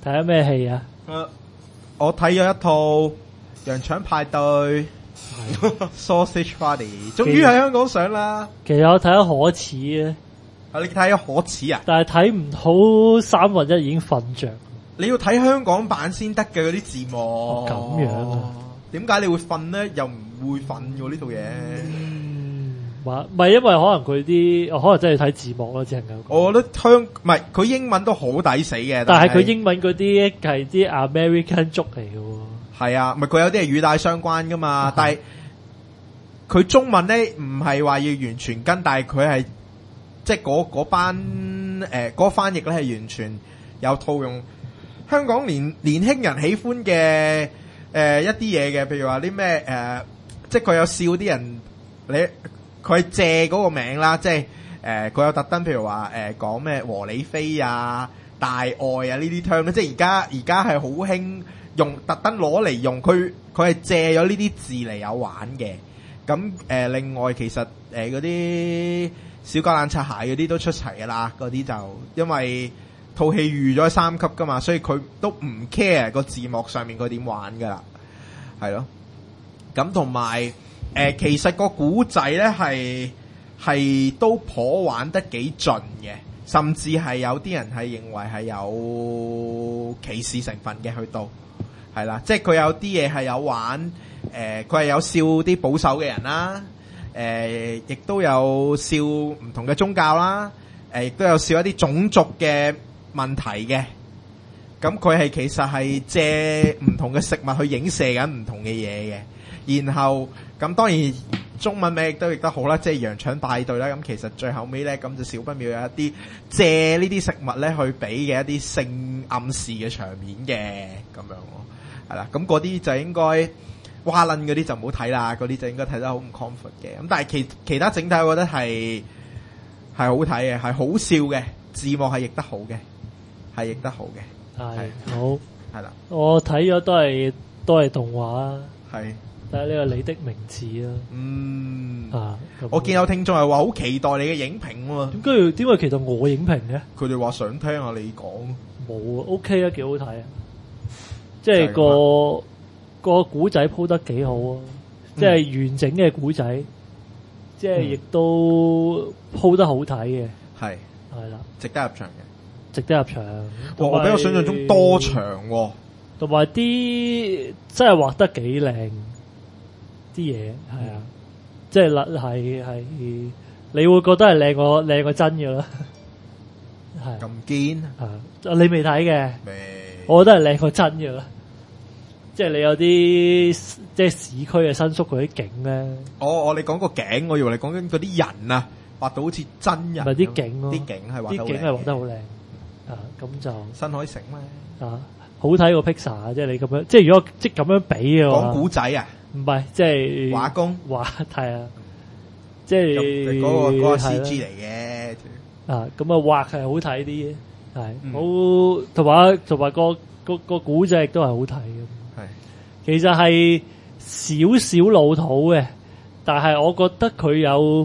睇下咩戲啊？ 我睇咗一套《羊腸派對》（Sausage Party），終於喺香港上啦。 其實我睇得可恥嘅， 你睇咗可恥啊？ 但係睇唔好1/3已經瞓着。 你要睇香港版先得嘅嗰啲字幕。 咁樣啊？ 點解你會瞓咧？又唔會瞓嘅呢套嘢。 唔係因為可能佢啲，可能真係睇字幕咯，只能夠。 我覺得唔係佢英文都好抵死嘅， 但係佢英文嗰啲係啲 American joke 嚟嘅喎。 係啊，咪佢有啲係語帶相關噶嘛，但係佢中文咧唔係話要完全跟，但係佢係即係嗰班嗰個翻譯咧係完全有套用香港年輕人喜歡嘅一啲嘢嘅，譬如話啲咩即係佢有笑啲人佢係借嗰個名啦，即係佢有特登譬如話講咩和理非啊、大愛啊呢啲 term 咧，即係而家係好興用特登攞嚟用，佢係借咗呢啲字嚟有玩嘅。咁另外其實嗰啲小狗懶擦鞋嗰啲都出齊噶啦，嗰啲就因為套戲預咗3級噶嘛，所以佢都唔 care 個字幕上面佢點玩噶啦，係咯。咁同埋其實個古仔咧係都頗玩得幾盡嘅，甚至係有啲人係認為係有歧視成分嘅，去到係啦，即係佢有啲嘢係有玩，佢係有笑啲保守嘅人啦，亦都有笑唔同嘅宗教啦，亦都有笑一啲種族嘅問題嘅。咁佢係其實係借唔同嘅食物去影射緊唔同嘅嘢嘅，然後咁當然中文名亦都譯得好啦，即係羊腸派對啦。咁其實最後尾咧，咁就少不免有一啲借呢啲食物咧去俾嘅一啲性暗示嘅場面嘅咁樣咯，係啦。咁嗰啲就應該蛙撚嗰啲就唔好睇啦，嗰啲就應該睇得好唔 comfort 嘅。咁但係其他整體我覺得係好睇嘅，係好笑嘅，字幕係譯得好嘅，係譯得好嘅。 係好係啦， 我睇咗都係動畫， 係睇下呢個你的名字啦。 我見有聽眾係話好期待你嘅影評喎。 點解期待我影評嘅？ 佢哋話想聽下你講。 冇啊 ，OK 啊，幾好睇啊！即係個古仔鋪得幾好啊！即係完整嘅古仔，即係亦都鋪得好睇嘅。係啦， 值得入場嘅。值得入場， 我比我想象中多場喎， 同埋啲真係畫得幾靚啲嘢，係啊，即係係你會覺得係靚過真嘅啦，係咁堅啊！你未睇嘅， 未， 我覺得係靚過真嘅啦，即係你有啲即係市區嘅新宿嗰啲景咧， 你講個景，我以為你講緊嗰啲人啊，畫到好似真人， 唔係啲景咯， 啲景係畫得好靚。咁就新海誠咩？ 好睇過 Pixar，即係你咁樣，即係如果即咁樣比嘅話， 講古仔啊， 唔係即係畫工係啊，即係嗰個 CG 嚟嘅。 咁啊畫係好睇啲嘅，係好同埋個古仔亦都係好睇嘅。係其實係少少老土嘅，但係我覺得佢有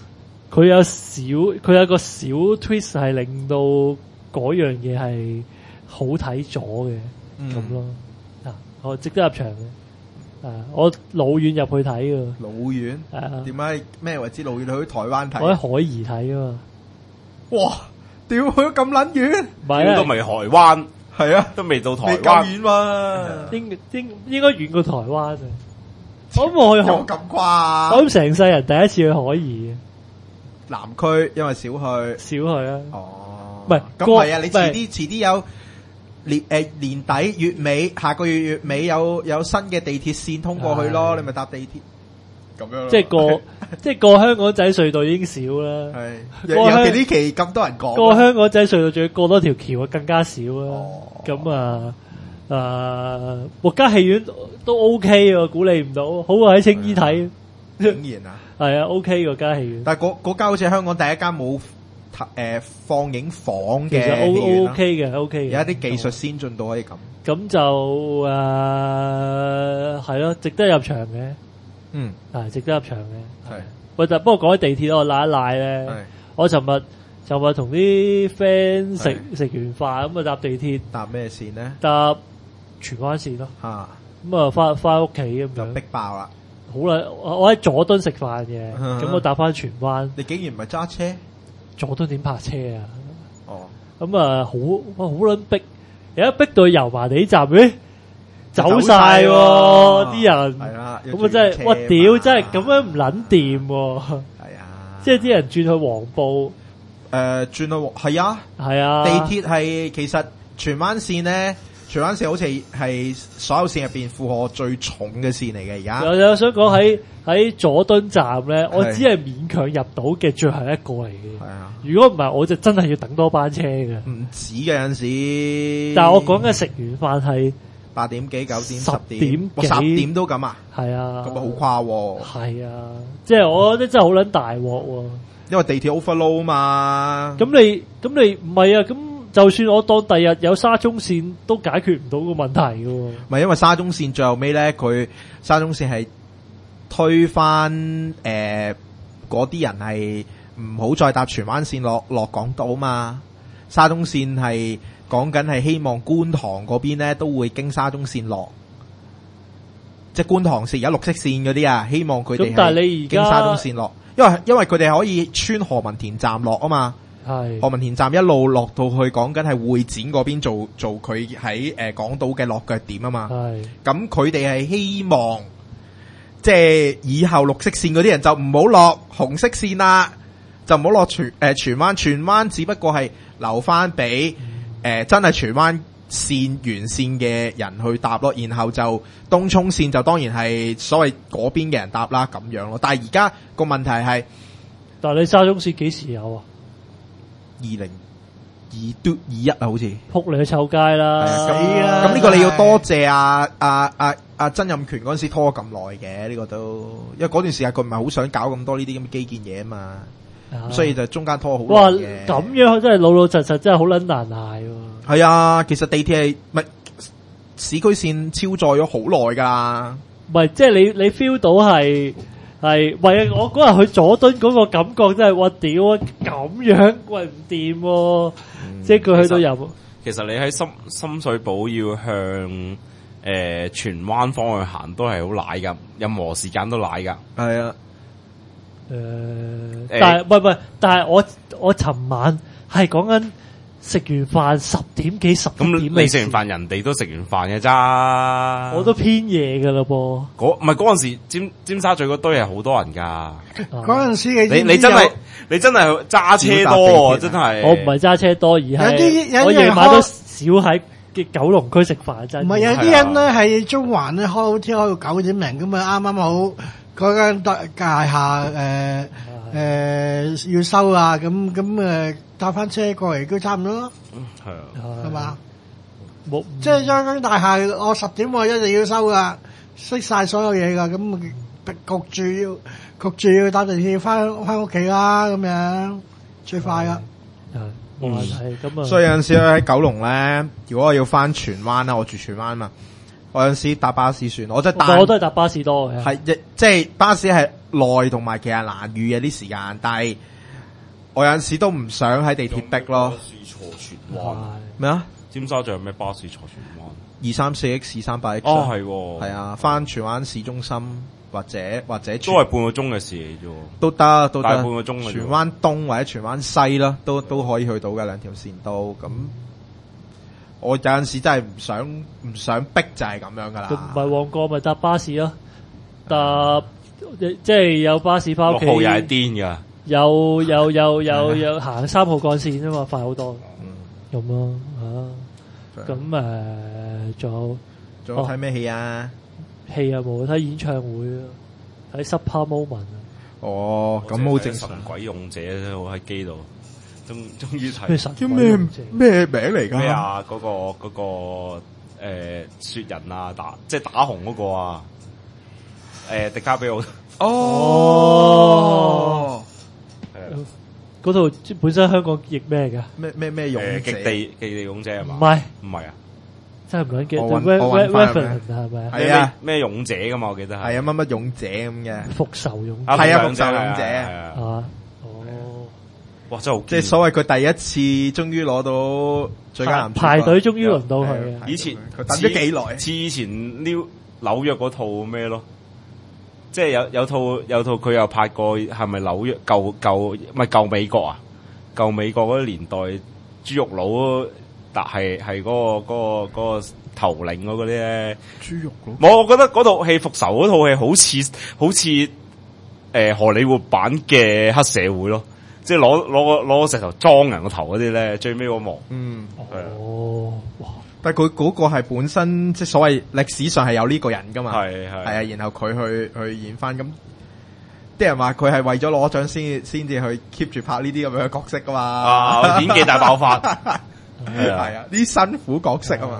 個小 twist 係令到嗰樣嘢係好睇咗嘅咁咯，我值得入場嘅，我老遠入去睇嘅。 老遠？點解咩為之老遠？去台灣睇？ 我喺海怡睇啊嘛。哇！ 屌，去咗咁撚遠？ 唔係都未台灣， 係啊， 都未到台灣。 咁遠嘛？ 應該遠過台灣啊！我冇去咁啩？ 我諗成世人第一次去海怡嘅南區，因為少去啊。 唔係咁係啊！你遲啲有年底月尾，下個月尾有新嘅地鐵線通過去咯，你咪搭地鐵咁樣咯。 即係過香港仔隧道已經少啦。係尤其呢期咁多人講， 過香港仔隧道仲要過多條橋啊，更加少啦。咁國家戲院都 OK 喎，估你唔到，好過喺青衣睇。 竟然啊， 係啊 OK 國家戲院， 但係嗰間好似香港第一間冇放映房嘅， 其實 OK 嘅，有一啲技術先進到可以咁。 咁就係咯，值得入場嘅。值得入場嘅。係。喂，不過講起地鐵，我賴一賴咧。我尋日就話同啲 friend 食完飯咁啊搭地鐵， 搭咩線咧？ 搭荃灣線咯。 嚇， 咁啊翻屋企咁樣， 就逼爆啦！ 好啦，我喺佐敦食飯嘅，咁我搭翻荃灣。 你竟然唔係揸車？ 佐敦點泊車啊？ 哦， 咁啊好撚逼，有一逼到油麻地站，走晒喎啲人。 係啦， 咁啊真係，我屌真係咁樣唔撚掂喎。 係啊， 即係啲人轉去黃埔。 轉去係啊， 係啊， 地鐵係其實荃灣線咧，荃灣線好似係所有線入邊負荷最重嘅線嚟嘅而家。 有想講喺佐敦站咧，我只係勉強入到嘅最後一個嚟嘅。 係啊， 如果唔係，我就真係要等多班車嘅。 唔止嘅有陣時。 但係我講緊食完飯係 8點幾、9點、10 10點幾 10點都咁啊！ 係啊， 咁啊好誇喎。 係啊，即係我覺得真係好撚大鑊喎。 因為地鐵 overload 嘛。 咁你唔係啊？咁就算我當第日有沙中線，都解決唔到個問題嘅喎。 唔係因為沙中線最後尾咧，佢沙中線係推翻嗰啲人係唔好再搭荃灣線落港島嘛。沙中線係講緊係希望觀塘嗰邊咧都會經沙中線落，即係觀塘線而家綠色線嗰啲啊，希望佢哋咁但係你而家經沙中線落，因為佢哋可以穿何文田站落啊嘛。 係何文田站一路落到去講緊係會展嗰邊做佢喺港島嘅落腳點啊嘛。 係咁佢哋係希望即係以後綠色線嗰啲人就唔好落紅色線啦，就唔好落荃灣，荃灣只不過係留翻俾真係荃灣線沿線嘅人去搭咯，然後就東涌線就當然係所謂嗰邊嘅人搭啦咁樣咯。但係而家個問題係， 但係你沙中線幾時有啊 ？2021啊，好似撲你去臭街啦！ 係啊，咁呢個你要多謝曾蔭權嗰陣時拖咗咁耐嘅，呢個都因為嗰段時間佢唔係好想搞咁多呢啲咁嘅基建嘢啊嘛，所以就中間拖好耐嘅。 咁樣真係老老實實真係好撚難捱喎。 係啊，其實地鐵係咪市區線超載咗好耐㗎？ 唔係，即係你 feel 到係。係，喂！我嗰日去佐敦嗰個感覺真係，我屌啊！咁樣喂唔掂喎，即係佢去到入。 其實你喺深水埗要向荃灣方向行都係好奶㗎，任何時間都奶㗎。 係啊， 但係但係我尋晚係講緊食完飯10點幾11點。 咁你食完飯，人哋都食完飯嘅咋？ 我都偏夜㗎啦噃。 唔係嗰陣時，尖沙咀嗰堆係好多人㗎。 嗰陣時你真係揸車多喎，真係。 我唔係揸車多，而係我夜晚都少喺嘅九龍區食飯真。 唔係有啲人咧係中環咧開好似開到9點零咁啊，啱啱好嗰間大廈要收啊，咁搭翻車過嚟都差唔多咯。 係啊， 係嘛？ 冇即係間大廈我10點我一定要收噶，熄晒所有嘢噶，咁焗住要搭地鐵翻屋企啦，咁樣最快噶。 冇問題咁啊。 所以有陣時喺九龍咧，如果我要翻荃灣啦，我住荃灣嘛，我有陣時搭巴士算，我都係搭巴士多嘅。 係即係巴士係耐同埋其實難預嘅啲時間，但係我有陣時都唔想喺地鐵逼咯。 巴士坐荃灣咩啊？ 尖沙咀有咩巴士坐荃灣 ？234X、238X。 哦，係喎。 係啊，翻荃灣市中心或者都係半個鐘嘅事嚟啫。 都得， 大半個鐘嘅。 荃灣東或者荃灣西啦，都可以去到嘅兩條線都咁。我有陣時真係唔想逼就係咁樣噶啦。 唔係旺角咪搭巴士咯，搭即係有巴士翻屋企。 6號又係癲噶。有行3號幹線啊嘛，快好多。咁咯嚇。咁仲有睇咩戲啊？ 戲啊冇睇演唱會啊，睇 Super Moment 啊。 哦，咁好正常。 神鬼勇者咧，我喺機度，終於睇。 叫咩名嚟㗎？ 咩啊？嗰個雪人啊，即係打紅嗰個啊。迪卡比奧。 哦。 嗰套本身香港譯咩㗎？ 咩勇者？ 極地勇者係嘛？ 唔係啊， 真係唔撚記得。 我揾翻係咪啊？ 係啊， 咩勇者㗎嘛？我記得係。 係啊，乜勇者咁嘅。 復仇勇者。 係啊，復仇勇者。 係嘛？ 哇，真係好堅， 即係所謂佢第一次終於攞到最佳男主角排隊終於輪到佢啊！ 以前佢等咗幾耐？ 似以前紐約嗰套咩咯？即係有套佢又拍過，係咪紐約舊唔係舊美國啊？舊美國嗰啲年代豬肉佬，但係嗰個頭領嗰啲咧， 豬肉佬。 我覺得嗰套戲復仇嗰套戲好似荷里活版嘅黑社會咯，即係攞個石頭裝人個頭嗰啲咧，最尾嗰幕。 嗯， 哦，哇！ 但係佢嗰個係本身即係所謂歷史上係有呢個人噶嘛， 係啊，然後佢去演翻咁，啲人話佢係為咗攞獎先至去 keep 住拍呢啲咁樣嘅角色噶嘛， 啊，演技大爆發， 係啊，呢啲辛苦角色啊嘛。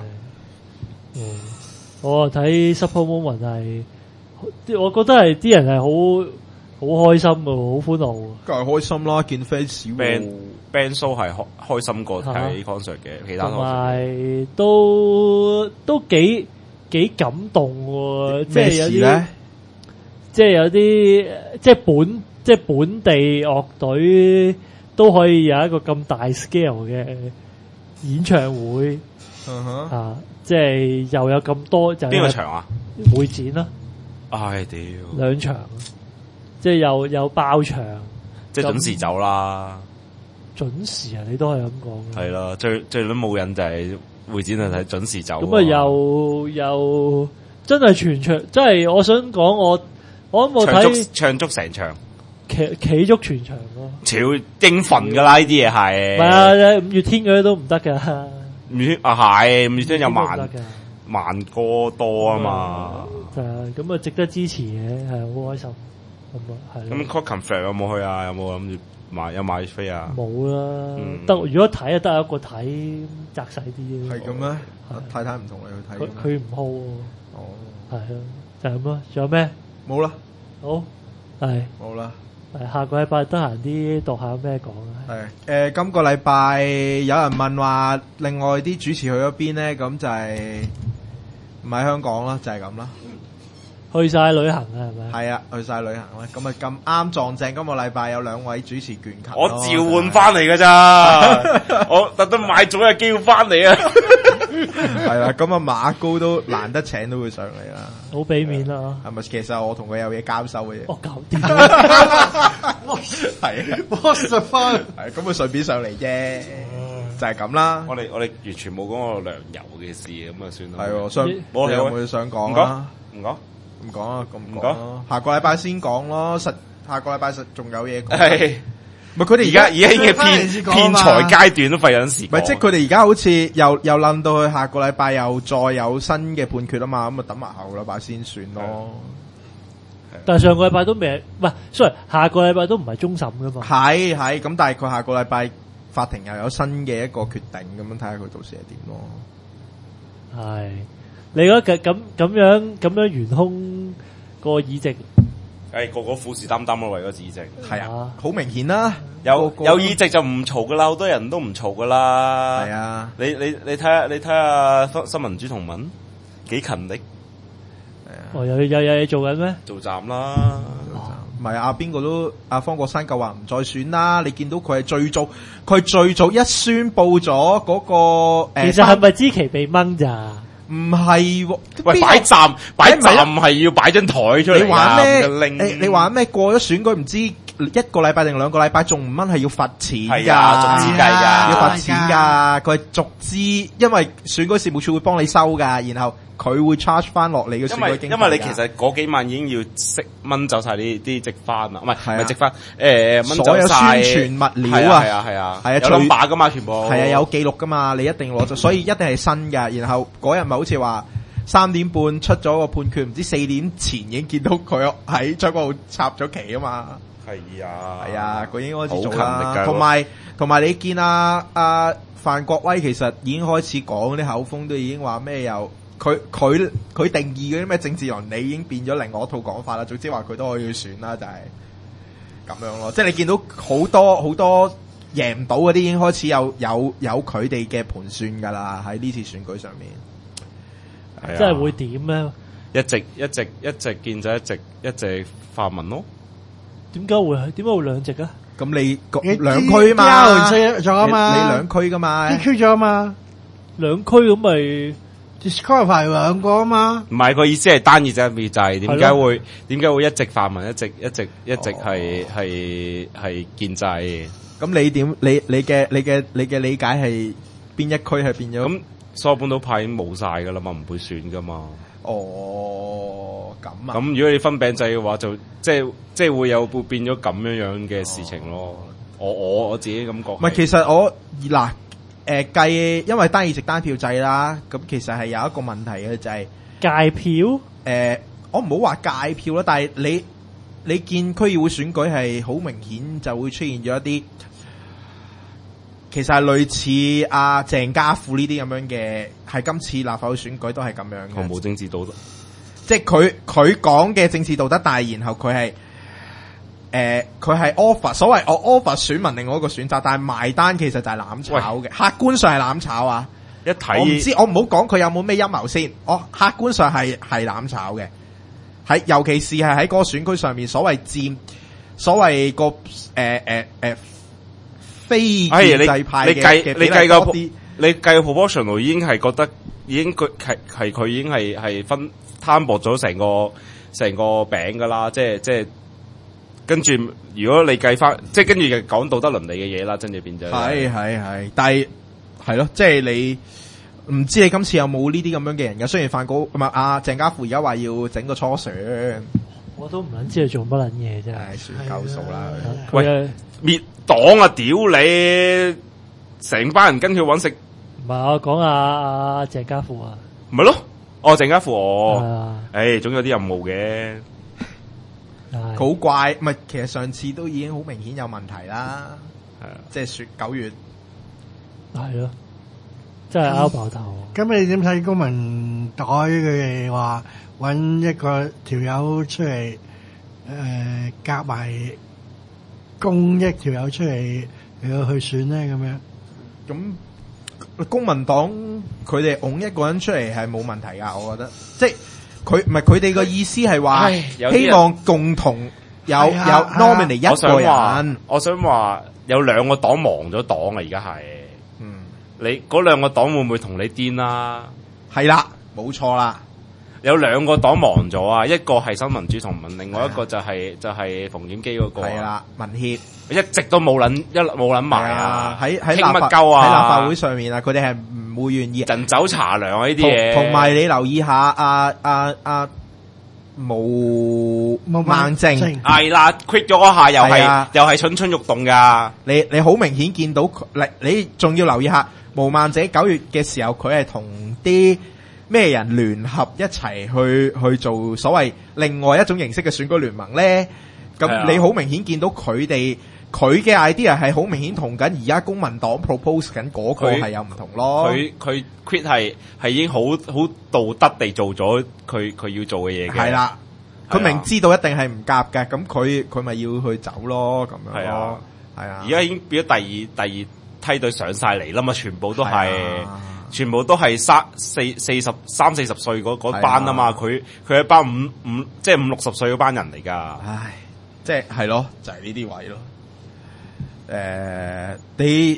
我睇 Super Moment 係，我覺得係啲人係好開心噶，好歡樂。 梗係開心啦，見 fans band show 係開心過睇 concert 嘅，其他同埋都幾感動喎，即係有啲，即係有啲，即係本地樂隊都可以有一個咁大 scale 嘅演唱會，即係又有咁多就邊個場啊？ 會展啦， 唉屌 ，2場，即係有爆場， 即係準時走啦。 準時啊！你都係咁講。 係啦，最撚冇癮就係會展去睇準時走。 咁啊，又真係全場，真係我想講我冇睇唱足成場， 企足全場咯。 超應份㗎啦，呢啲嘢係。 唔係啊，五月天嗰啲都唔得㗎。 五月天啊係，五月天有慢歌多啊嘛。 係啊，咁啊值得支持嘅，係好開心。咁啊係。 咁 Clockenflap 有冇去啊？有冇諗住？有買飛啊？ 冇啦，得如果睇啊，得一個睇，窄細啲。 係咁咩？太太唔同你去睇。 佢唔好喎。 哦， 係啊，就係咁咯。仲有咩？ 冇啦。 好，係冇啦。 下個禮拜得閒啲讀下咩講啊？ 係今個禮拜有人問話，另外啲主持去咗邊咧？咁就係唔喺香港啦，就係咁啦。 去晒旅行啊，係咪？ 係啊，去晒旅行啦。咁啊咁啱撞正，今個禮拜有2位主持倦勤。 我召喚翻嚟㗎咋，我特登買咗日機票翻嚟啊。 係啦，咁啊馬高都難得請到佢上嚟啦， 好俾面啦。 係咪？其實我同佢有嘢交收嘅嘢。 哦，搞掂。 係啊 ，What's the fun？ 係咁，佢順便上嚟啫，就係咁啦。 我哋完全冇講過糧油嘅事，咁啊算啦。 係，你有冇想講啊？唔講啊，咁唔講。下個禮拜先講咯，下個禮拜仲有嘢講。係，唔係佢哋而家已經嘅騙財階段都費緊時。唔係，即係佢哋而家好似又諗到去下個禮拜又再有新嘅判決啊嘛，咁啊等埋下個禮拜先算咯。 但係上個禮拜都未，唔係 sorry，下個禮拜都唔係終審噶嘛。 係，咁但係佢下個禮拜法庭又有新嘅一個決定，咁樣睇下佢到時係點咯。 係。你覺得咁樣懸空個議席， 個個虎視眈眈咯，為咗議席。 係啊，好明顯啦。 有議席就唔嘈噶啦，好多人都唔嘈噶啦。 係啊， 你睇下新民主同盟幾勤力。 係啊。哦，有嘢做緊咩？ 做站啦。 唔係啊，邊個都阿方國珊夠話唔再選啦。你見到佢係最早一宣佈咗嗰個其實係咪知其被掹咋？ 唔係喎， 喂，擺站係要擺張台出嚟。 你玩咩？你玩咩？過咗選舉唔知1個禮拜定2個禮拜，仲唔掹係要罰錢㗎？ 係啊，逐資計㗎， 要罰錢㗎。佢係逐資，因為選舉事務處會幫你收㗎，然後佢會 charge 翻落你嘅選舉經費。 因為你其實嗰幾萬已經要掹走晒啲積翻啦，唔係積翻掹走晒所有宣傳物料啊， 係啊， 有 number 噶嘛，全部係啊，有記錄㗎嘛，你一定攞咗，所以一定係新㗎。然後嗰日咪好似話3點半出咗個判決，唔知4點前已經見到佢喺將嗰度插咗旗啊嘛。係啊，佢已經開始做啦。同埋你見范國威其實已經開始講啲口風，都已經話咩又佢定義嗰啲咩政治倫理已經變咗另外一套講法啦。總之話佢都可以去選啦，就係咁樣咯。即係你見到好多贏唔到嗰啲已經開始有佢哋嘅盤算㗎啦，喺呢次選舉上面。 即係會點咧？ 一直建制，一直泛民咯。 點解會2席啊？ 咁你你兩區嘛， DRL 咗啊嘛， 你兩區噶嘛， DQ 咗啊嘛兩區咁咪 ，disqualify 兩個啊嘛， 唔係個意思係單議制入面就係點解係會一直泛民一直係建制？ 咁你點？你嘅理解係邊一區係變咗？ 咁所有本土派已經冇晒噶啦嘛，唔會選噶嘛。 哦，咁啊， 咁如果你分餅制嘅話，就即係會變咗咁樣嘅事情咯。我自己感覺。 唔係，其實我嗱計，因為單議席單票制啦，咁其實係有一個問題嘅就係、 界票我唔好話界票啦，但係你見區議會選舉係好明顯就會出現咗一啲，其實係類似阿鄭家富呢啲咁樣嘅，係今次立法會選舉都係咁樣嘅， 毫無政治道德。 即係佢講嘅政治道德，但係然後佢係佢係 offer 所謂我 offer 選民另外一個選擇，但係埋單其實就係攬炒嘅，客觀上係攬炒啊！ 一睇我唔知，我唔好講佢有冇咩陰謀先，我客觀上係攬炒嘅，喺尤其是係喺嗰個選區上面，所謂個非建制派嘅你計個你計個 proportional 已經係覺得已經佢已經係分攤薄咗成個餅噶啦，即係跟住如果你計翻，即係跟住就講道德倫理嘅嘢啦，真係變咗係，但係係咯，即係你唔知你今次有冇呢啲咁樣嘅人嘅？雖然范哥唔係阿鄭家富而家話要整個初選， 我都唔撚知佢做乜撚嘢啫。 算夠數啦。 佢係滅黨啊！屌你，成班人跟佢揾食， 唔係我講阿鄭家富啊？ 唔係咯？哦，鄭家富係啊， 總有啲任務嘅。 係好怪，唔係其實上次都已經好明顯有問題啦。 係啊， 即係選9月， 係咯，真係拗爆頭。 咁你點睇公民黨佢哋話揾一個條友出嚟，夾埋公益條友出嚟要去選咧咁樣？ 咁公民黨佢哋拱一個人出嚟係冇問題噶，我覺得，即係佢哋個意思係話希望共同有 nominate 一個人。 我想話有兩個黨亡咗黨啊！而家係，你嗰兩個黨會唔會同你癲啦？ 係啦，冇錯啦。 有兩個黨亡咗啊！一個係新民主同盟，另外一個就係馮檢基嗰個。 係啦，民協一直都冇諗埋啊！ 喺傾乜鳩啊？ 喺立法會上面啊，佢哋係唔會願意人走茶涼啊！呢啲嘢， 同埋你留意下毛孟靜係啦 ，quit 咗嗰下又係蠢蠢欲動噶。 你好明顯見到你仲要留意下毛孟靜9月嘅時候，佢係同啲咩人聯合一齊去做所謂另外一種形式嘅選舉聯盟咧？咁你好明顯見到佢嘅 idea 係好明顯同緊而家公民黨 propose 緊嗰個係有唔同咯。 佢 quit 係已經好道德地做咗佢要做嘅嘢嘅。 係啦，佢明知道一定係唔夾嘅，咁佢咪要去走咯，咁樣咯。係啊， 而家已經變咗第二梯隊上晒嚟啦嘛，全部都係30-40歲嗰班啊嘛，佢係一班即係50-60歲嗰班人嚟噶。 唉，即係咯，就係呢啲位咯。你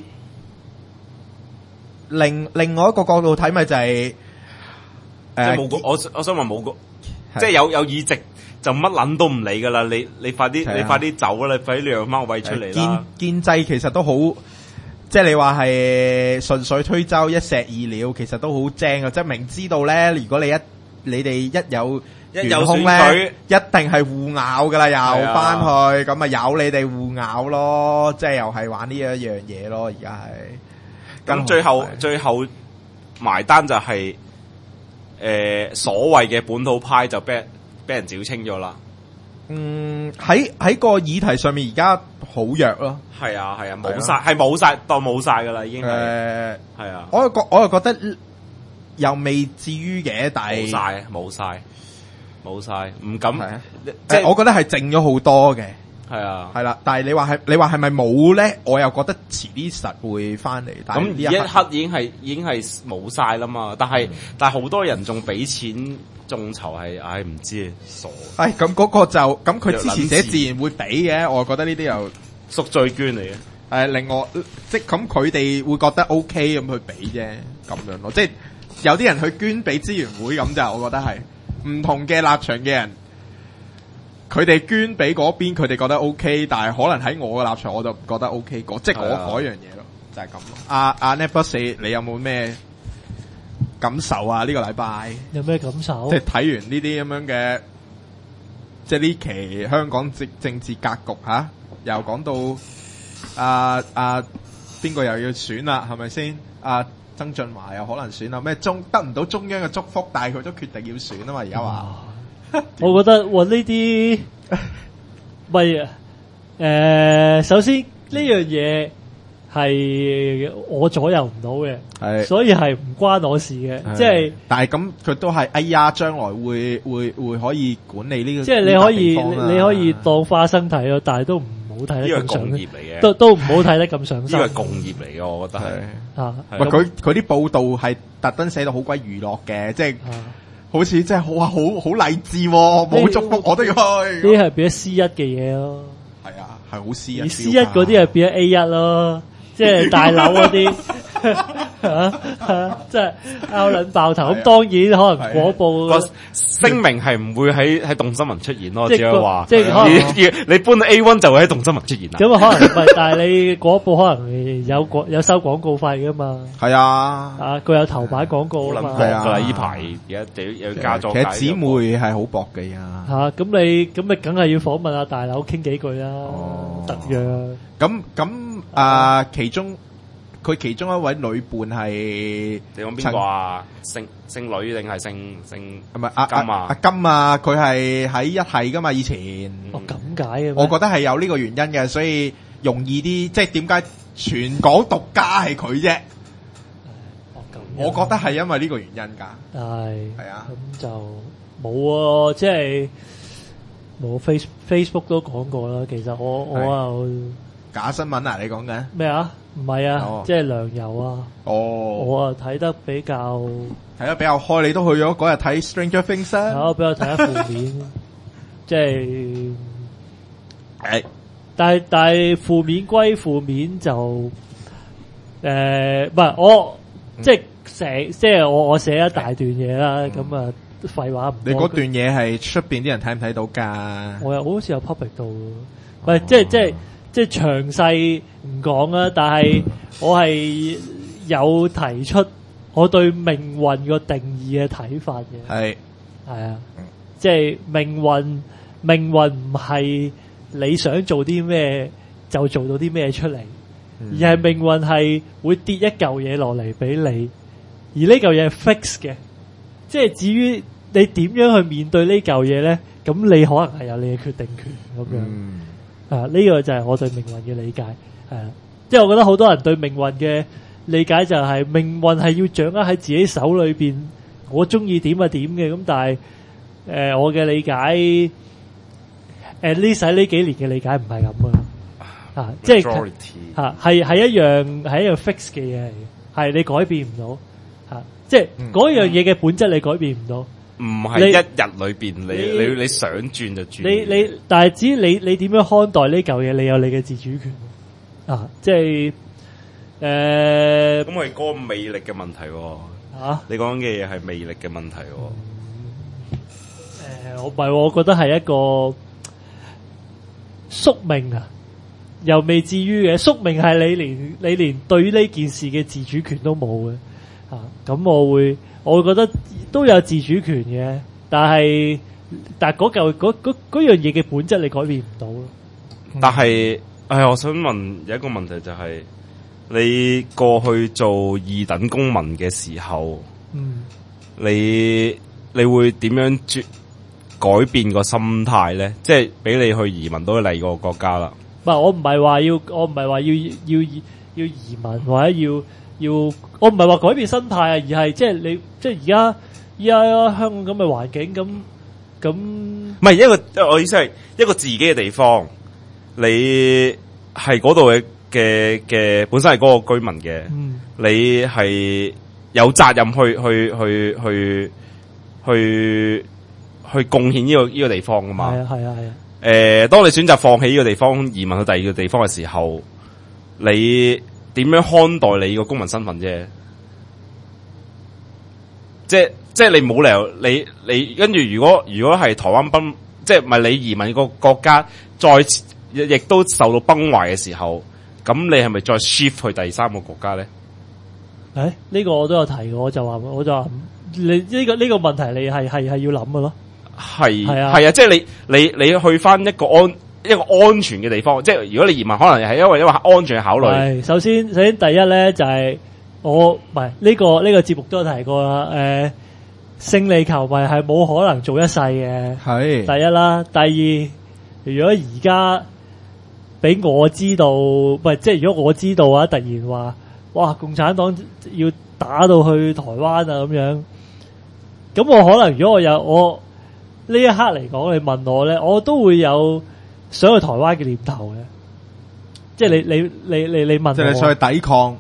另外一個角度睇咪就係我想話冇個，即係有議席就乜撚都唔理噶啦。你快啲走啦，你快啲讓翻個位出嚟啦。 建制其實都好，即係你話係順水推舟一石二鳥，其實都好正啊！即係明知道咧，如果你哋一有空咧，一定係互咬噶啦，又翻去咁啊，由你哋互咬咯，即係又係玩呢一樣嘢咯。而家係咁最後埋單就係所謂嘅本土派就俾人剿清咗啦。 喺個議題上面而家好弱咯。係啊， 冇晒當冇晒噶啦，已經係係啊。 我又覺得又未至於嘅，但係冇晒，唔敢。即係我覺得係剩咗好多嘅。係啊，係啦。但係你話係咪冇咧？我又覺得遲啲實會翻嚟。咁呢一刻已經係冇晒啦嘛。但係好多人仲俾錢眾籌係，唔知傻。 咁嗰個就咁佢支持者自然會俾嘅。我覺得呢啲又贖罪券嚟嘅。 另外即係咁佢哋會覺得 OK 咁去俾啫，咁樣咯。即係有啲人去捐俾資源會咁就，我覺得係唔同嘅立場嘅人，佢哋捐俾嗰邊，佢哋覺得 OK， 但係可能喺我嘅立場我就唔覺得 OK 過，即係嗰樣嘢咯，就係咁咯。阿 Netbus 你有冇咩感受啊？呢個禮拜有咩感受？ 即係睇完呢啲咁樣嘅，即係呢期香港政治格局吓，又講到邊個又要選啦，係咪先？曾俊華又可能選啦，咩得唔到中央嘅祝福，但係佢都決定要選啊嘛，而家話。 我覺得呢啲咪首先呢樣嘢係我左右唔到嘅， 係所以係唔關我事嘅，即係。 但係咁佢都係，哎呀，將來會可以管理呢個， 即係你可以當花生睇咯，但係都唔好睇得咁上。 呢個係共業嚟嘅， 都唔好睇得咁上心。 呢個係共業嚟嘅，我覺得係。 佢啲報道係特登寫到好鬼娛樂嘅，即係。好似真係好勵志喎，冇祝福我都要去。呢啲係變咗 C1 嘅嘢咯。 係啊，係好 C1。 而 C1 嗰啲係變咗 A1 咯，即係大樓嗰啲。即係拗撚爆頭。咁當然可能嗰部個聲明係唔會喺動新聞出現咯，只係話即係可能你搬 A1 就會喺動新聞出現啦。 咁可能唔係，但係你嗰部可能有收廣告費噶嘛？ 係啊， 佢有頭版廣告啊嘛。 係啊， 呢排而家有加咗。 其實姊妹係好薄嘅呀。 咁你梗係要訪問阿大佬傾幾句啦，特約。 咁佢其中一位女伴係你講邊個啊？姓女定係姓係咪阿金啊？佢係喺一系噶嘛以前。 咁解嘅。 我覺得係有呢個原因嘅，所以容易啲。即係點解全港獨家係佢啫？我覺得係因為呢個原因㗎。係啊。 咁就冇喎，即係冇 Facebook 都講過啦。其實我假新聞啊！你講緊咩啊？唔係啊，即係梁游啊。我睇得比較開，你都去咗嗰日睇 Stranger Things 啊？ 比較睇得負面，即係但係負面歸負面就唔係我即係我寫一大段嘢啦。咁啊廢話唔多。 你嗰段嘢係出邊啲人睇唔睇到㗎？ 我又好似有 public 到，唔係即係詳細唔講啦，但係我係有提出我對命運個定義嘅睇法嘅。係啊，即係命運唔係你想做啲咩就做到啲咩出嚟，而係命運係會跌一嚿嘢落嚟俾你，而呢嚿嘢係 fix 嘅。即係至於你點樣去面對呢嚿嘢咧，咁你可能係有你嘅決定權咁樣。呢個就係我對命運嘅理解，即係我覺得好多人對命運嘅理解就係命運係要掌握喺自己手裏邊，我中意點就點嘅。咁但係我嘅理解，at least喺呢幾年嘅理解唔係咁嘅，即係係一樣 fix 嘅嘢嚟嘅，係你改變唔到，即係嗰樣嘢嘅本質你改變唔到。 唔係一日裏邊，你想轉就轉。 但係至於你點樣看待呢嚿嘢，你有你嘅自主權。即係咁係嗰個魅力嘅問題喎。你講嘅嘢係魅力嘅問題喎。 我唔係，我覺得係一個宿命啊，又未至於嘅。宿命係你連對於呢件事嘅自主權都冇嘅。咁我會覺得都有自主權嘅，但係嗰樣嘢嘅本質你改變唔到咯。 但係，我想問有一個問題就係，你過去做二等公民嘅時候，你會點樣改變個心態咧？即係俾你去移民到第二個國家啦。 我唔係話要移民或者要，我唔係話改變心態啊，而係即係而家香港咁嘅環境咁， 唔係我意思係一個自己嘅地方，你係嗰度嘅本身係嗰個居民嘅，你係有責任去貢獻呢個地方噶嘛？係啊。 當你選擇放棄呢個地方移民去第二個地方嘅時候，你點樣看待你個公民身份啫？即係你冇理由你跟住如果係台灣崩，即係唔係你移民個國家亦都受到崩壞嘅時候，咁你係咪再 shift 去第三個國家咧？ 呢個我都有提過，我就話你呢個問題你係要諗嘅咯。係啊， 即係你去翻一個安全嘅地方，即係如果你移民，可能係因為安全嘅考慮。 係首先第一咧就係我唔係呢個節目都有提過啦。勝利球迷係冇可能做一世嘅，係第一啦。第二，如果而家俾我知道，唔係即係如果我知道啊，突然話哇共產黨要打到去台灣啊咁樣，咁我可能如果我呢一刻嚟講，你問我咧，我都會有想去台灣嘅念頭嘅。即係你問我， 即係你想去抵抗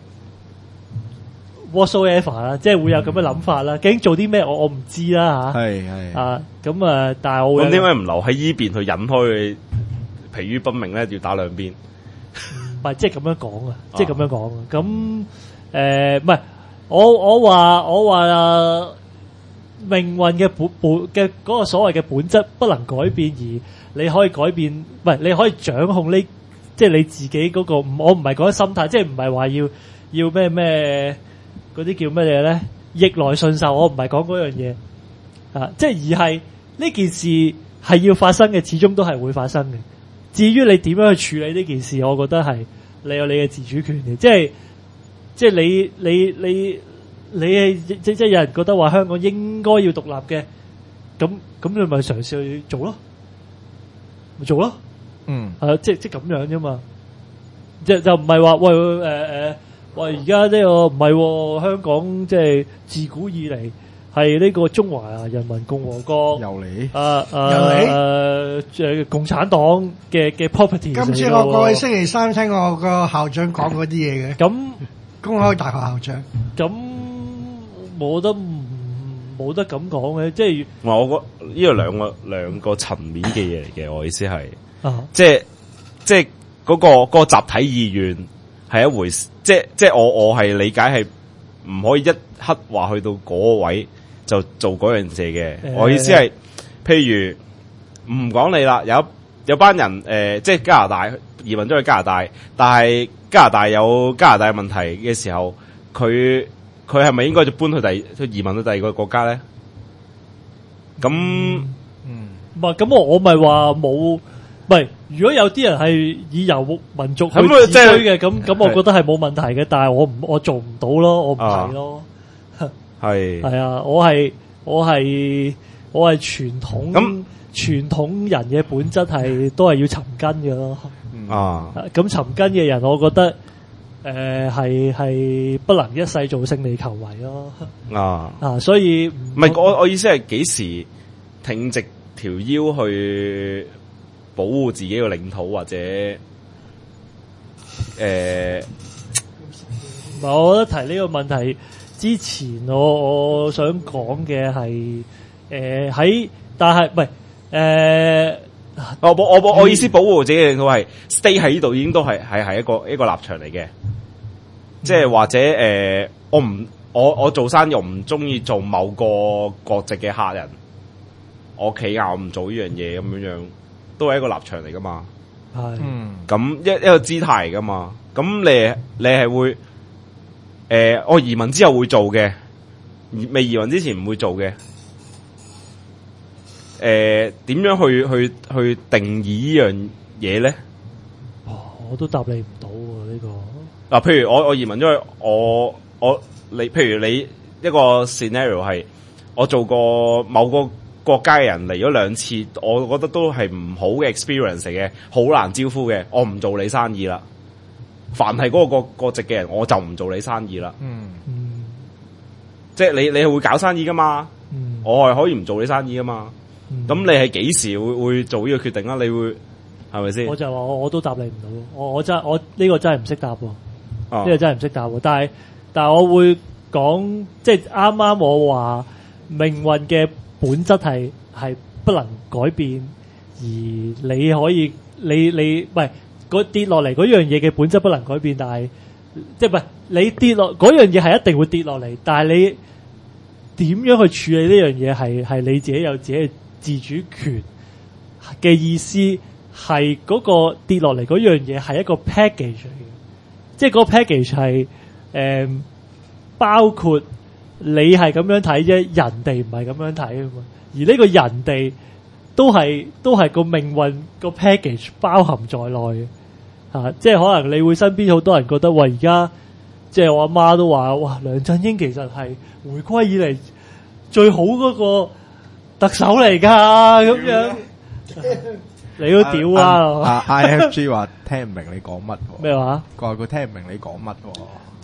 whatsoever 啦，即係會有咁嘅諗法啦。究竟做啲咩，我唔知啦吓。係啊，咁啊，但係我咁點解唔留喺依邊去引開佢疲於奔命咧？要打兩邊？ 唔係即係咁樣講啊，即係咁樣講啊。咁唔係我話命運嘅嘅嗰個所謂嘅本質不能改變，而你可以改變，唔係你可以掌控呢，即係你自己嗰個。我唔係講心態，即係唔係話要咩嗰啲叫咩嘢咧？逆來順受，我唔係講嗰樣嘢啊，即係而係呢件事係要發生嘅，始終都係會發生嘅。至於你點樣去處理呢件事，我覺得係你有你嘅自主權嘅，即係你即係有人覺得話香港應該要獨立嘅，咁你咪嘗試去做咯，咪做咯，即係咁樣啫嘛，就唔係話喂而家呢個唔係香港，即係自古以嚟係呢個中華人民共和國又嚟共產黨嘅 property。 今次我過去星期三聽我個校長講嗰啲嘢嘅，咁公開大學校長咁。冇得咁講嘅，即係我覺得呢個兩個層面嘅嘢嚟嘅。我意思係，即係嗰個集體意願係一回事，即係我係理解係唔可以一刻話去到嗰個位就做嗰樣嘢嘅。我意思係，譬如唔講你啦，有班人即係加拿大移民咗去加拿大，但係加拿大有加拿大問題嘅時候，佢係咪應該就搬去移民去第二個國家咧？咁唔係咁我咪話冇，唔係如果有啲人係以遊牧民族去自居嘅，咁我覺得係冇問題嘅，但係我做唔到咯，我唔係咯，係啊，我係傳統人嘅本質係都係要尋根嘅咯，咁尋根嘅人，我覺得。係不能一世做勝利球迷咯，所以唔係我意思係幾時挺直條腰去保護自己嘅領土，或者我覺得提呢個問題之前，我想講嘅係但係唔係我意思保護自己嘅領土係 stay 喺呢度已經都係一個立場嚟嘅。即係或者我做生意，我唔中意做某個國籍嘅客人，我企硬我唔做呢樣嘢咁樣，都係一個立場嚟噶嘛。係，咁一個姿態嚟噶嘛。咁你係會我移民之後會做嘅，未移民之前唔會做嘅。點樣去定義呢樣嘢咧？ 我都答你唔到喎呢個。 嗱，譬如我移民咗去，譬如你一個 scenario 係我做過某個國家嘅人嚟咗2次，我覺得都係唔好嘅 experience 嚟嘅，好難招呼嘅，我唔做你生意啦。凡係嗰個國籍嘅人，我就唔做你生意啦。即係你係會搞生意噶嘛？我係可以唔做你生意噶嘛？咁你係幾時會做呢個決定啊？你會係咪先？ 我就話我都答你唔到，我呢個真係唔識答喎。呢個真係唔識答喎，但係我會講，即係啱啱我話命運嘅本質係不能改變，而而你可以你唔係嗰跌落嚟嗰樣嘢嘅本質不能改變，但係即係唔係你跌落嗰樣嘢係一定會跌落嚟，但係你點樣去處理呢樣嘢係你自己有自己嘅自主權嘅意思，係嗰個跌落嚟嗰樣嘢係一個 package 嚟嘅，即係嗰個 package 係包括你係咁樣睇啫，人哋唔係咁樣睇啊嘛，而呢個人哋都係個命運個 package 包含在內嘅。即係可能你會身邊好多人覺得，喂，而家即係我阿媽都話，哇，梁振英其實係回歸以嚟最好嗰個特首嚟㗎，咁樣你都屌啊 ！IFG 話聽唔明你講乜喎？ 咩話？ 佢話佢聽唔明你講乜喎？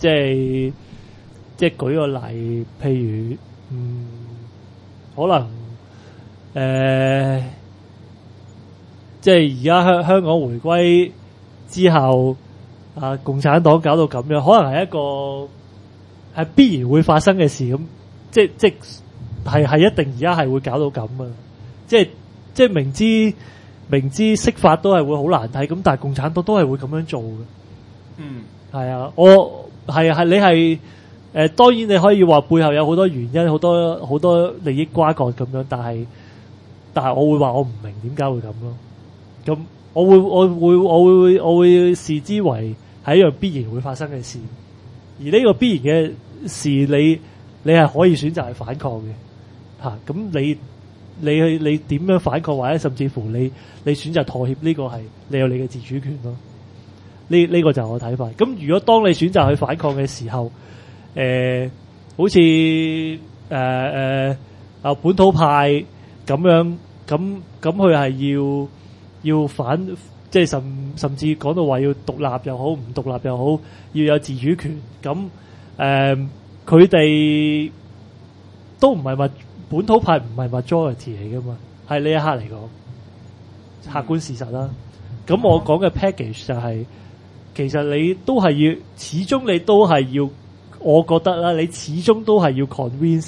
即係舉個例，譬如可能即係而家香港回歸之後，共產黨搞到咁樣，可能係一個係必然會發生嘅事咁，即係一定而家係會搞到咁啊！即係明知釋法都係會好難睇，咁但係共產黨都係會咁樣做嘅。係啊，我係你係當然你可以話背後有好多原因，好多利益瓜葛咁樣，但係我會話我唔明點解會咁咯。咁我會視之為係一樣必然會發生嘅事，而呢個必然嘅事，你係可以選擇係反抗嘅嚇。咁你點樣反抗，或者甚至乎你選擇妥協，呢個係你有你嘅自主權咯。呢個就係我睇法。咁如果當你選擇去反抗嘅時候，好似本土派咁樣，咁佢係要反，即係甚至講到話要獨立又好，唔獨立又好，要有自主權。咁佢哋都唔係本土派唔係 majority 嚟噶嘛，係呢一刻嚟講，客觀事實啦。咁我講嘅 package 就係，其實你都係要，始終你都係要，我覺得啦，你始終都係要 convince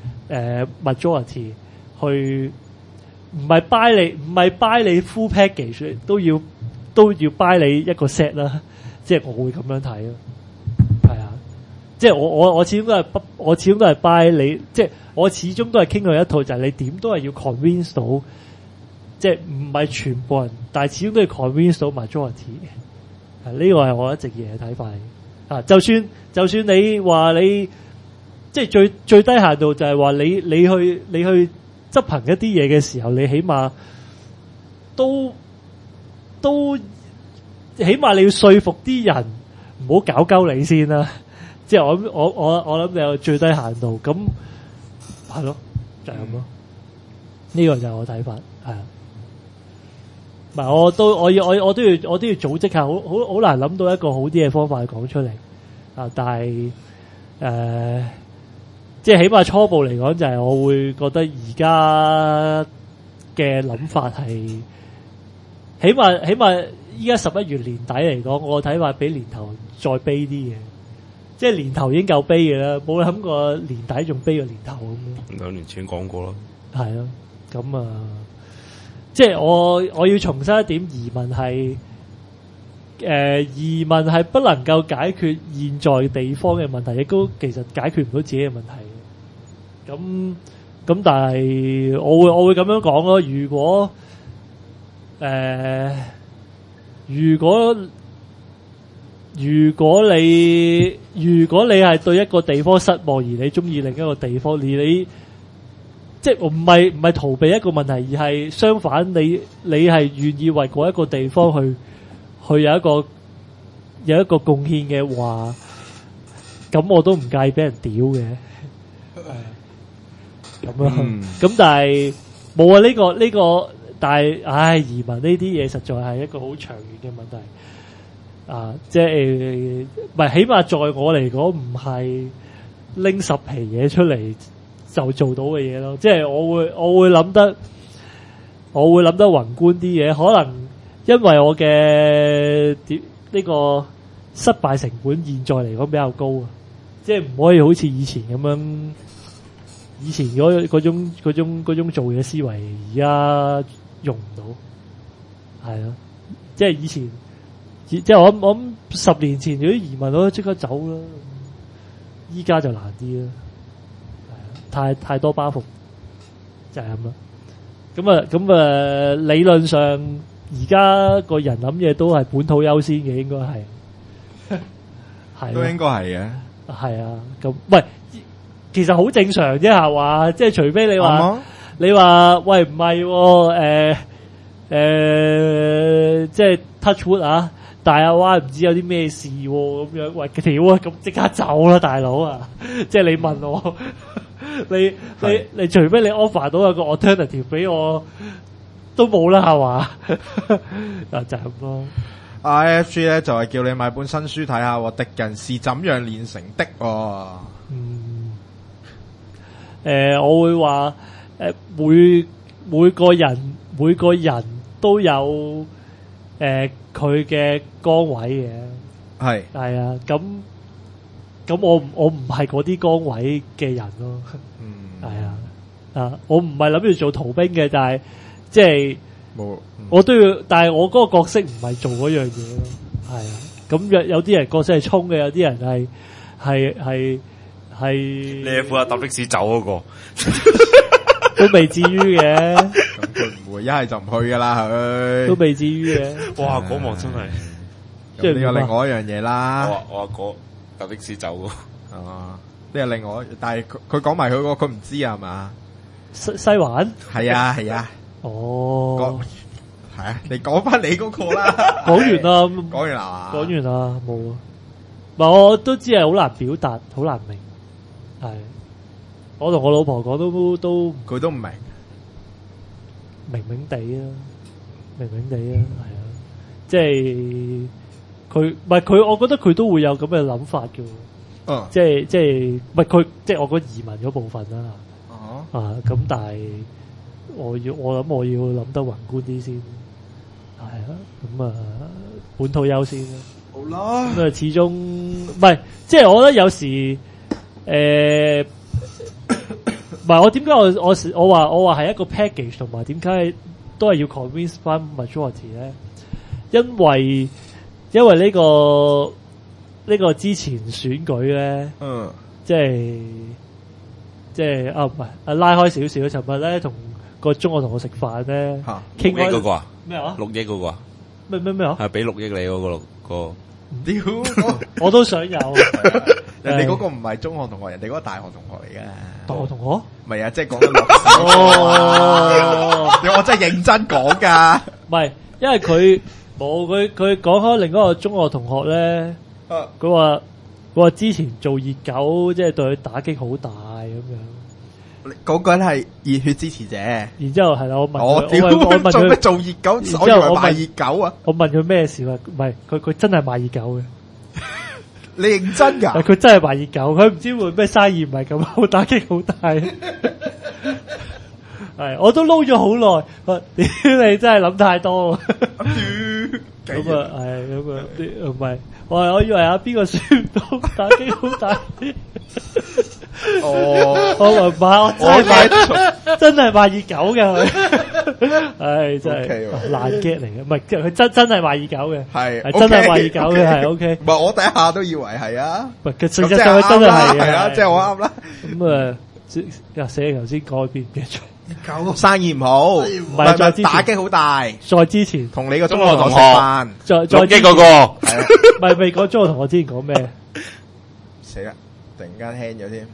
majority 去，唔係 buy 你 full package， 都要 buy 你一個 set 啦。即係我會咁樣睇咯，係啊，即係我始終都係 buy 你，即係我始終都係傾向一套，就係你點都係要 convince 到，即係唔係全部人，但係始終都要 convince 到 majority 嘅。呢個係我一直以嚟嘅睇法啊。就算你話你即係最低限度就係話你去執行一啲嘢嘅時候，你起碼都起碼你要說服啲人唔好搞鳩你先啦。即係我諗你有最低限度，咁係咯，就係咁咯。呢個就係我睇法，係啊。唔係我都要組織下，好難諗到一個好啲嘅方法去講出嚟啊！但係即係起碼初步嚟講，就係我會覺得而家嘅諗法係起碼依家11月年底嚟講，我睇法比年頭再悲啲嘅。即係年頭已經夠悲嘅啦，冇諗過年底仲悲過年頭咁樣。 2年前講過啦，係咯，咁即係我要重申一點，移民係不能夠解決現在地方嘅問題，亦都其實解決唔到自己嘅問題。咁但係我會咁樣講咯。如果你係對一個地方失望，而你中意另一個地方，而你即係唔係逃避一個問題，而係相反，你係願意為嗰一個地方去有一個貢獻嘅話，咁我都唔介意俾人屌嘅。咁樣，咁但係冇啊！呢個，但係移民呢啲嘢實在係一個好長遠嘅問題。即係唔係起碼在我嚟講，唔係拎10皮嘢出嚟就做到嘅嘢咯。即係我會諗得宏觀啲嘢，可能因為我嘅呢個失敗成本現在嚟講比較高啊，即係唔可以好似以前咁樣，以前嗰種做嘢思維而家用唔到。 係咯，即係以前，即係我諗10年前如果移民我都即刻走啦，依家就難啲啦，太多包袱，就係咁啦。咁啊，理論上而家個人諗嘢都係本土優先嘅，應該係，係都應該係嘅。 係啊，咁喂，其實好正常啫，係嘛？即係除非你話。 啱你話喂唔係喎，即係 touch wood 啊，大亞灣唔知有啲咩事喎咁樣，喂屌啊，咁即刻走啦，大佬啊！即係你問我，你除非你 offer 到有個 alternative 俾我，都冇啦係嘛？就係咁咯。 IFG 咧就係叫你買本新書睇下喎，敵人是怎樣煉成的喎。 我會話。每個人都有佢嘅崗位嘅，係啊，咁我唔係嗰啲崗位嘅人咯，係啊，我唔係諗住做逃兵嘅，但係即係我都要，但係我嗰個角色唔係做嗰樣嘢咯，係啊，咁有啲人角色係衝嘅，有啲人係你係負責搭的士走嗰個。 都未至於嘅， 咁佢唔會一係就唔去噶啦，佢都未至於嘅。 哇，嗰幕真係， 即係呢個另外一樣嘢啦。 我阿哥搭的士走喎， 係嘛？呢個另外，但係佢講埋佢個，佢唔知啊嘛？ 西環係啊， 哦， 係啊，你講翻你嗰個啦。 講完啦， 講完啦， 講完啦，冇啊。唔係我都知係好難表達，好難明，係。我同我老婆講都佢都唔明， 明明地啊，係啊，即係佢唔係佢，我覺得佢都會有咁嘅諗法嘅，即係唔係佢，即係我講移民嗰部分啦，咁但係我諗我要諗得宏觀啲先，係啊，咁啊本土優先啦， 好啦， 咁啊始終唔係，即係我覺得有時唔係我點解我話係一個 package 同埋點解都係要 convince 翻 majority 咧？因為呢個之前選舉咧，即係唔係拉開少少，尋日咧同個中學同學食飯咧，傾 6億嗰個啊？ 咩話 ？6億嗰個啊？ 咩話？ 係俾6億你嗰個。 屌， 我都想有。 人哋嗰個唔係中學同學，人哋嗰個大學同學嚟嘅。 大學同學？ 唔係啊，即係講緊落試。我真係認真講㗎。 唔係，因為佢講開另一個中學同學咧，佢話之前做熱狗，即係對佢打擊好大咁樣。 嗰個人係熱血支持者。然之後係啦，我問我問佢做咩做熱狗？我以為賣熱狗啊！ 我問佢咩事啊？唔係，佢真係賣熱狗嘅。 你認真㗎？ 佢真係賣熱狗，佢唔知會咩生意唔係咁好，打擊好大。係，我都撈咗好耐。你真係諗太多。咁啊，係咁啊，唔係，我以為邊個選到打擊好大。我唔係，我真係賣熱狗嘅佢，係真係爛 get 嚟嘅，唔係佢真係賣熱狗嘅，係真係賣熱狗嘅，係 OK。 唔係我第一下都以為係啊， 唔係佢實際上佢真係係啊，即係我啱啦。 咁寫頭先改變嘅咗。 狗生意唔好，唔係再打擊好大。 再之前同你個中學同學食飯， 再 6億嗰個， 唔係未講中學同學之前講咩？ 死啦！突然間輕咗添。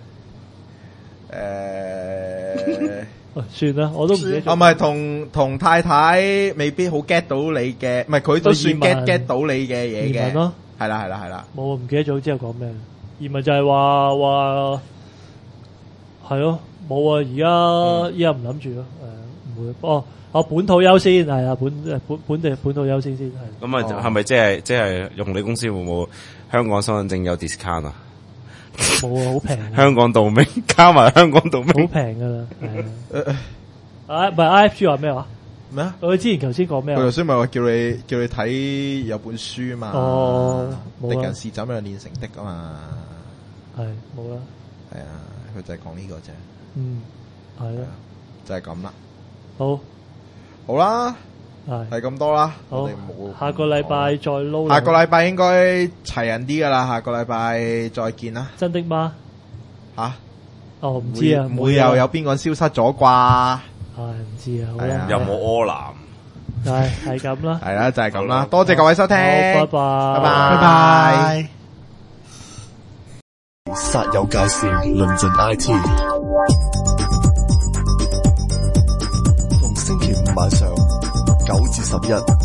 算啦，我都唔記得。 唔係同太太未必好 get 到你嘅，唔係佢都算 get 到你嘅嘢嘅。移民咯，係啦。 冇，唔記得咗之後講咩？移民就係話係咯，冇啊！而家唔諗住咯，唔會。本土優先係啊，本土優先先係。 咁啊，係咪即係用你公司會唔會香港身份證有 discount 啊？ 冇啊，好平。 香港道明加埋香港道明， 好平噶啦。唔係 IFG 話咩話？ 咩啊？ 佢之前頭先講咩？ 佢頭先咪話叫你睇有本書嘛？敵人是怎樣煉成的啊嘛？ 係冇啦。 係啊，佢就係講呢個啫。 係啦， 就係咁啦。 好啦， 係咁多啦。 好我哋冇， 下個禮拜再撈。 下個禮拜應該齊人啲噶啦。下個禮拜再見啦。 真的嗎？ 吓， 哦，唔知啊， 唔會又有邊個消失咗啩？ 唉，唔知啊，好係啊啦， 有冇柯南？ 係咁啦， 係啦，就係咁啦。 好啦多謝各位收聽， 好，拜拜， 拜拜拜。 煞有介事，論盡 IT。逢星期五晚上9至11。